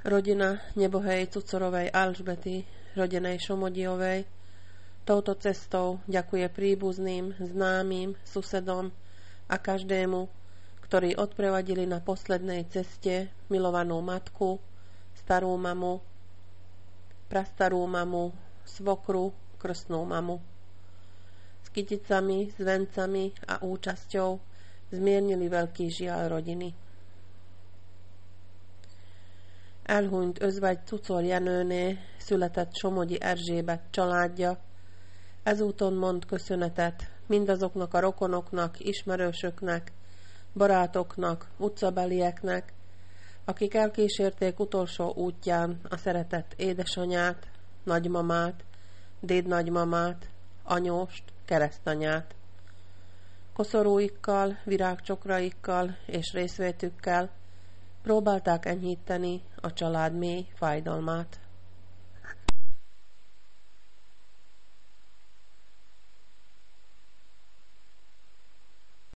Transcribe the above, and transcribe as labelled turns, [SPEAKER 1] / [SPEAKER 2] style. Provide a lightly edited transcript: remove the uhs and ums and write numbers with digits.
[SPEAKER 1] rodina nebohej Cucorovej Alžbety, rodenej Šomodiovej, touto cestou ďakuje príbuzným, známym, susedom a každému, ktorí odprevadili na poslednej ceste milovanú matku, starú mamu, prastarú mamu, svokru, krstnú mamu. S kyticami, s vencami a účasťou zmiernili veľký žiaľ rodiny. Elhunyt özvegy Cucor Jenőné született Somogyi Erzsébet családja. Ezúton mond köszönetet mindazoknak a rokonoknak, ismerősöknek, barátoknak, utcabelieknek, akik elkísérték utolsó útján a szeretett édesanyát, nagymamát, dédnagymamát, anyóst, keresztanyát. Koszorúikkal, virágcsokraikkal és részvétükkel próbálták enyhíteni a család mély fájdalmát.